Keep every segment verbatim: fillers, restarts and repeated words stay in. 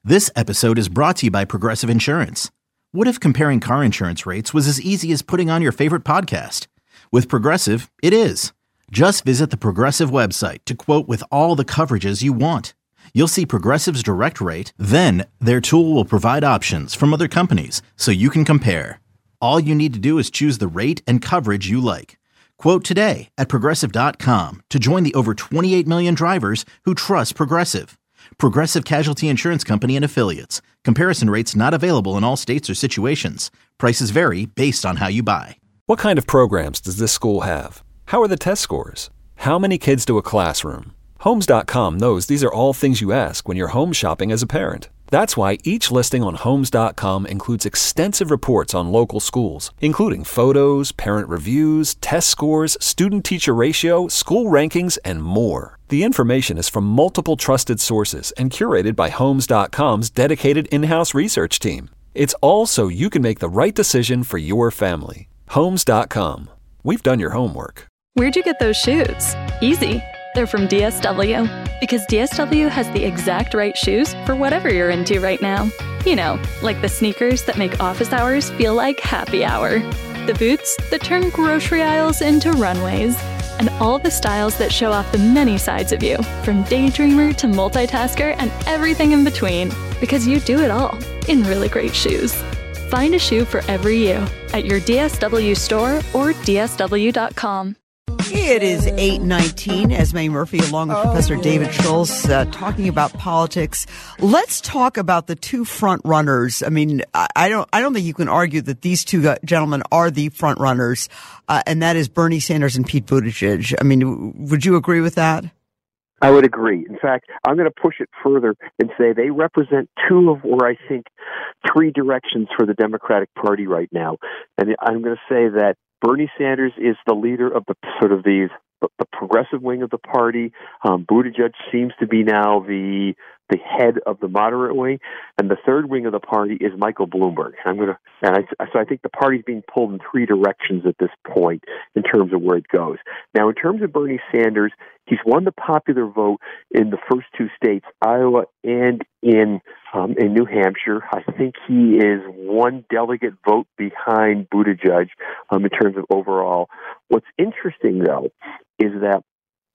This episode is brought to you by Progressive Insurance. What if comparing car insurance rates was as easy as putting on your favorite podcast? With Progressive, it is. Just visit the Progressive website to quote with all the coverages you want. You'll see Progressive's direct rate, then their tool will provide options from other companies so you can compare. All you need to do is choose the rate and coverage you like. Quote today at progressive dot com to join the over twenty-eight million drivers who trust Progressive. Progressive Casualty Insurance Company and Affiliates. Comparison rates not available in all states or situations. Prices vary based on how you buy. What kind of programs does this school have? How are the test scores? How many kids do a classroom? Homes dot com knows these are all things you ask when you're home shopping as a parent. That's why each listing on Homes dot com includes extensive reports on local schools, including photos, parent reviews, test scores, student-teacher ratio, school rankings, and more. The information is from multiple trusted sources and curated by Homes dot com's dedicated in-house research team. It's all so you can make the right decision for your family. Homes dot com. We've done your homework. Where'd you get those shoes? Easy. They're from D S W. Because D S W has the exact right shoes for whatever you're into right now. You know, like the sneakers that make office hours feel like happy hour. The boots that turn grocery aisles into runways. And all the styles that show off the many sides of you, from daydreamer to multitasker and everything in between. Because you do it all in really great shoes. Find a shoe for every you at your D S W store or D S W dot com. It is eight nineteen. Esme Murphy along with Professor David Schultz uh, talking about politics. Let's talk about the two front runners. I mean, I, I don't I don't think you can argue that these two gentlemen are the front runners, uh, and that is Bernie Sanders and Pete Buttigieg. I mean, would you agree with that? I would agree. In fact, I'm going to push it further and say they represent two of, or I think, three directions for the Democratic Party right now. And I'm going to say that Bernie Sanders is the leader of the sort of the the progressive wing of the party. Um, Buttigieg seems to be now the the head of the moderate wing, and the third wing of the party is Michael Bloomberg. I'm gonna, and I, so I think the party's being pulled in three directions at this point in terms of where it goes. Now, in terms of Bernie Sanders, he's won the popular vote in the first two states, Iowa and in um, in New Hampshire. I think he is one delegate vote behind Buttigieg um, in terms of overall. What's interesting, though, is that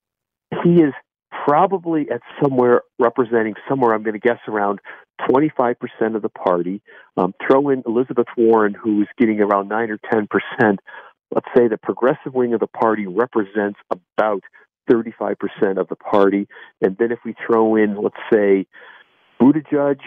he is probably at somewhere representing somewhere, I'm going to guess, around twenty-five percent of the party. Um, throw in Elizabeth Warren, who's getting around nine or ten percent. Let's say the progressive wing of the party represents about thirty-five percent of the party. And then if we throw in, let's say, Buttigieg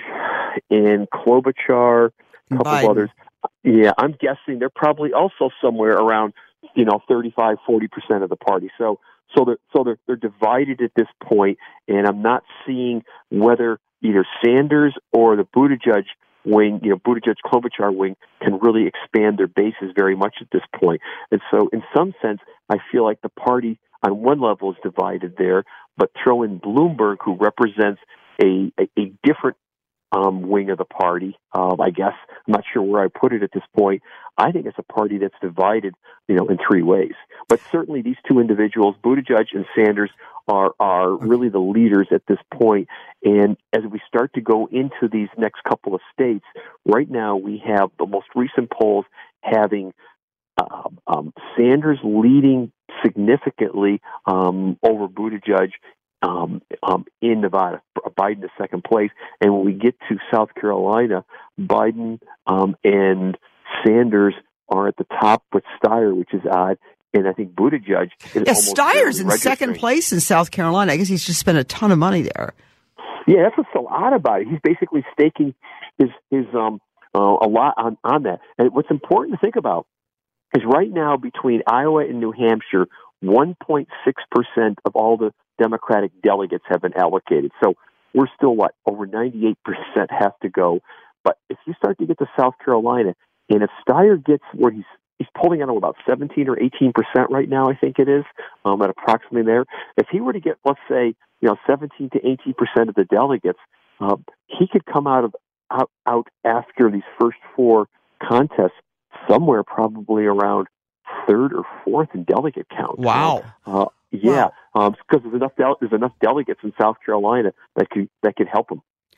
and Klobuchar, a couple Biden. of others, yeah, I'm guessing they're probably also somewhere around, you know, thirty-five, forty percent of the party. So, so they're, so they're, they're divided at this point, and I'm not seeing whether either Sanders or the Buttigieg wing, you know, Buttigieg-Klobuchar wing can really expand their bases very much at this point. And so in some sense, I feel like the party on one level is divided there, but throw in Bloomberg, who represents a, a, a different um, wing of the party, um, I guess. I'm not sure where I put it at this point. I think it's a party that's divided, you know, in three ways. But certainly these two individuals, Buttigieg and Sanders, are are really the leaders at this point. And as we start to go into these next couple of states, right now we have the most recent polls having uh, um, Sanders leading significantly um, over Buttigieg um, um, in Nevada, Biden to second place. And when we get to South Carolina, Biden um, and Sanders are at the top with Steyer, which is odd. And I think Buttigieg is Yeah, almost Steyer's in registering. second place in South Carolina. I guess he's just spent a ton of money there. Yeah, that's what's so odd about it. He's basically staking his his um uh, a lot on, on that. And what's important to think about is right now between Iowa and New Hampshire, one point six percent of all the Democratic delegates have been allocated. So we're still, what, over ninety-eight percent have to go. But if you start to get to South Carolina, and if Steyer gets where he's he's pulling out about seventeen or eighteen percent right now, I think it is, um, at approximately there. If he were to get, let's say, you know, seventeen to eighteen percent of the delegates, uh, he could come out of out, out after these first four contests somewhere probably around third or fourth in delegate count. Wow. Uh, yeah, because wow. um, there's enough del- there's enough delegates in South Carolina that could that could help him.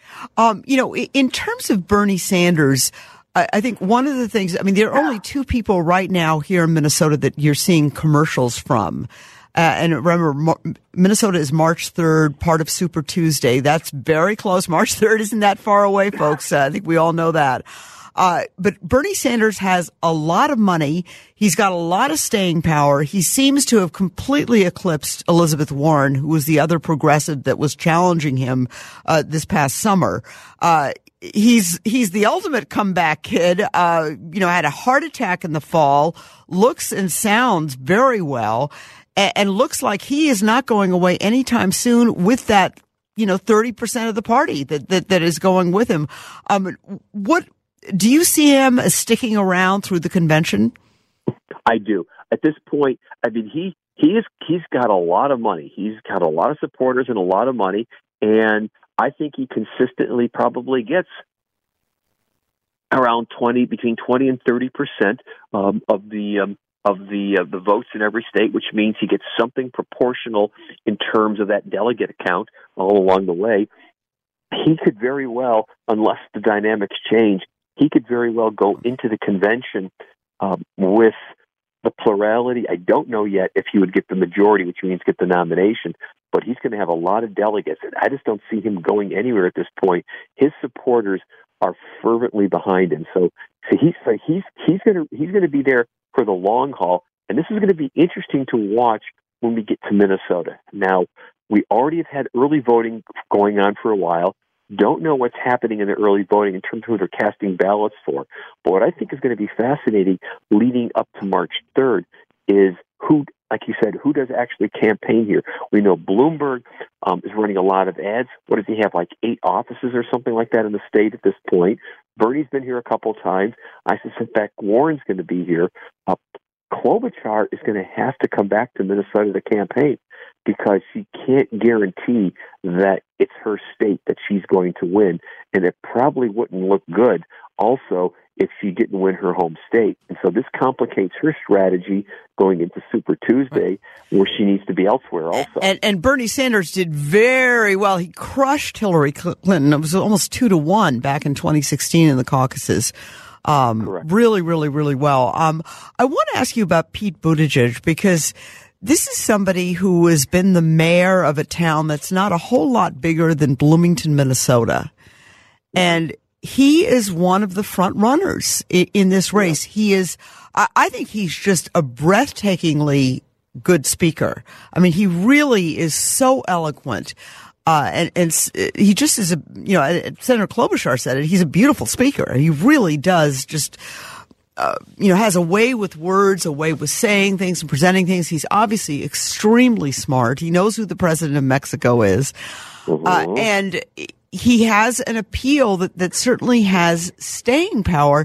Um, you know, in terms of Bernie Sanders, I, I think one of the things, I mean, there are only two people right now here in Minnesota that you're seeing commercials from. Uh, and remember, Mo- Minnesota is March third, part of Super Tuesday. That's very close. March third isn't that far away, folks. Uh, I think we all know that. Uh, but Bernie Sanders has a lot of money. He's got a lot of staying power. He seems to have completely eclipsed Elizabeth Warren, who was the other progressive that was challenging him, uh, this past summer. Uh, he's, he's the ultimate comeback kid. Uh, you know, had a heart attack in the fall, looks and sounds very well, and, and looks like he is not going away anytime soon with that, you know, thirty percent of the party that, that, that is going with him. Um, what, do you see him as sticking around through the convention? I do. At this point, I mean, he he is he's got a lot of money. He's got a lot of supporters and a lot of money, and I think he consistently probably gets around twenty, between twenty and thirty percent um, of the um, of the uh, the votes in every state, which means he gets something proportional in terms of that delegate count all along the way. He could very well, unless the dynamics change, he could very well go into the convention um, with the plurality. I don't know yet if he would get the majority, which means get the nomination, but he's going to have a lot of delegates. And I just don't see him going anywhere at this point. His supporters are fervently behind him. So, so he's so he's he's going to he's going to be there for the long haul. And this is going to be interesting to watch when we get to Minnesota. Now, we already have had early voting going on for a while. Don't know what's happening in the early voting in terms of who they're casting ballots for. But what I think is going to be fascinating leading up to March third is who, like you said, who does actually campaign here. We know Bloomberg um, is running a lot of ads. What does he have, like eight offices or something like that in the state at this point? Bernie's been here a couple times. I suspect Warren's going to be here. Uh, Klobuchar is going to have to come back to Minnesota to campaign because she can't guarantee that it's her state that she's going to win, and it probably wouldn't look good also if she didn't win her home state. And so this complicates her strategy going into Super Tuesday, where she needs to be elsewhere also. And, and Bernie Sanders did very well. He crushed Hillary Clinton. It was almost two to one back in twenty sixteen in the caucuses. Um, really, really, really well. Um, I want to ask you about Pete Buttigieg, because this is somebody who has been the mayor of a town that's not a whole lot bigger than Bloomington, Minnesota. And he is one of the front runners in, in this race. He is, I, I think he's just a breathtakingly good speaker. I mean, he really is so eloquent. Uh, and, and he just is a, you know, Senator Klobuchar said it, he's a beautiful speaker. He really does just, uh, you know, has a way with words, a way with saying things and presenting things. He's obviously extremely smart. He knows who the president of Mexico is. Mm-hmm. Uh, and he has an appeal that, that certainly has staying power.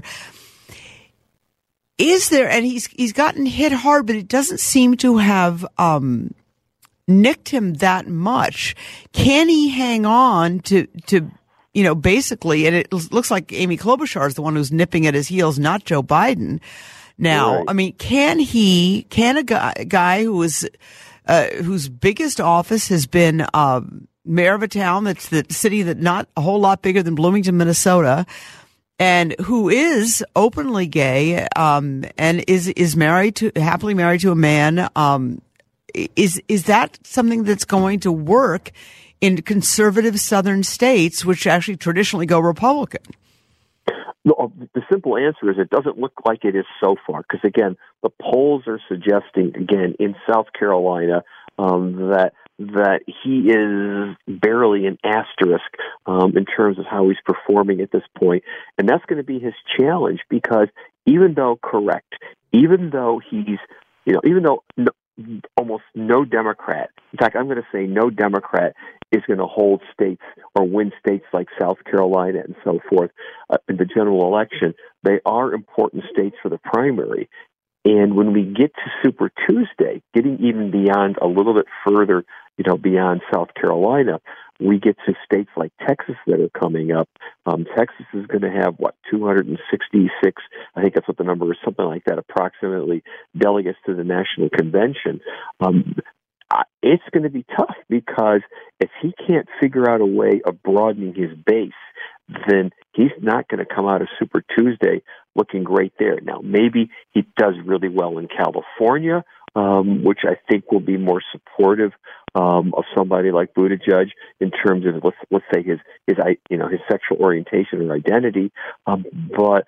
Is there, and he's, he's gotten hit hard, but it doesn't seem to have, um, nicked him that much. Can he hang on to, to, you know, basically, and it looks like Amy Klobuchar is the one who's nipping at his heels, not Joe Biden. Now, right. I mean, can he, can a guy, a guy who is, uh, whose biggest office has been, um, mayor of a town that's the city that not a whole lot bigger than Bloomington, Minnesota, and who is openly gay, um, and is, is married to, happily married to a man, um, Is is that something that's going to work in conservative southern states, which actually traditionally go Republican? No, the simple answer is it doesn't look like it is so far, because, again, the polls are suggesting, again, in South Carolina, um, that that he is barely an asterisk um, in terms of how he's performing at this point. And that's going to be his challenge, because even though, correct, even though he's, you know, even though no, almost no Democrat, in fact, I'm going to say no Democrat is going to hold states or win states like South Carolina and so forth uh, in the general election. They are important states for the primary. And when we get to Super Tuesday, getting even beyond a little bit further, you know, beyond South Carolina, we get to states like Texas that are coming up. Um, Texas is going to have, what, two hundred sixty-six, I think that's what the number is, something like that, approximately, delegates to the National Convention. Um, I, it's going to be tough because if he can't figure out a way of broadening his base, then he's not going to come out of Super Tuesday looking great there. Now, maybe he does really well in California, um, which I think will be more supportive um, of somebody like Buttigieg in terms of, let's, let's say, his his you know his sexual orientation or identity. Um, but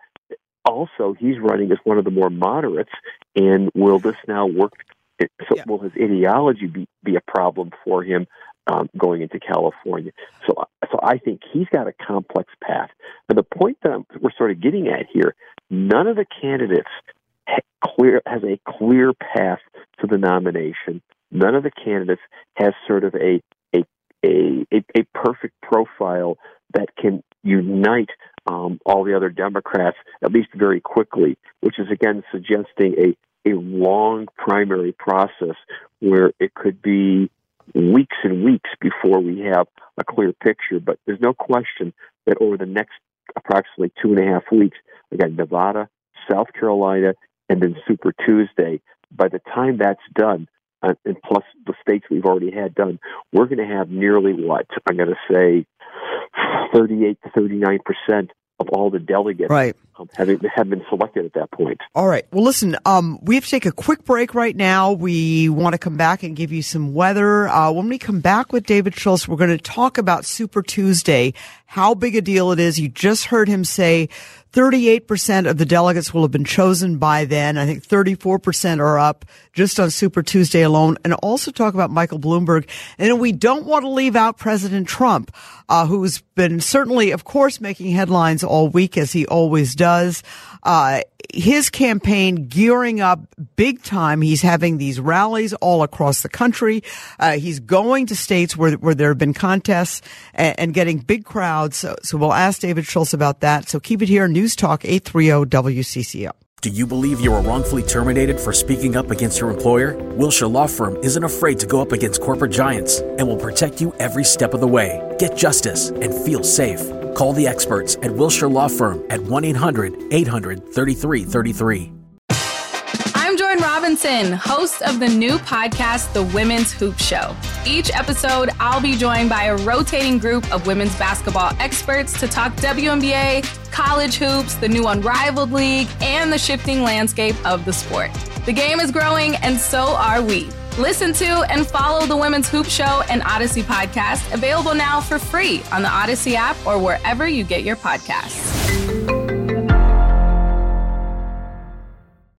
also, he's running as one of the more moderates, and will this now work? So yeah. Will his ideology be, be a problem for him um, going into California? So, so I think he's got a complex path. And the point that I'm, we're sort of getting at here, none of the candidates ha- clear has a clear path to the nomination. None of the candidates has sort of a a a, a, a perfect profile that can unite um, all the other Democrats, at least very quickly, which is, again, suggesting a a long primary process where it could be weeks and weeks before we have a clear picture. But there's no question that over the next approximately two and a half weeks, again, Nevada, South Carolina, and then Super Tuesday, by the time that's done, uh, and plus the states we've already had done, we're going to have nearly what? I'm going to say thirty-eight to thirty-nine percent of all the delegates right. um, have, have been selected at that point. All right. Well, listen, um, we have to take a quick break right now. We want to come back and give you some weather. Uh, when we come back with David Schultz, we're going to talk about Super Tuesday, how big a deal it is. You just heard him say thirty-eight percent of the delegates will have been chosen by then. I think thirty-four percent are up just on Super Tuesday alone. And also talk about Michael Bloomberg. And we don't want to leave out President Trump, uh, who's been certainly, of course, making headlines all week, as he always does. Uh, his campaign gearing up big time. He's having these rallies all across the country. Uh, he's going to states where, where there have been contests and, and getting big crowds. So, so we'll ask David Schultz about that. So keep it here. News Talk eight thirty W C C O. Do you believe you were wrongfully terminated for speaking up against your employer? Wilshire Law Firm isn't afraid to go up against corporate giants and will protect you every step of the way. Get justice and feel safe. Call the experts at Wilshire Law Firm at one eight hundred eight hundred thirty-three thirty-three. I'm Jordan Robinson, host of the new podcast, The Women's Hoop Show. Each episode, I'll be joined by a rotating group of women's basketball experts to talk W N B A, college hoops, the new Unrivaled League, and the shifting landscape of the sport. The game is growing, and so are we. Listen to and follow The Women's Hoop Show and Odyssey podcast, available now for free on the Odyssey app or wherever you get your podcasts.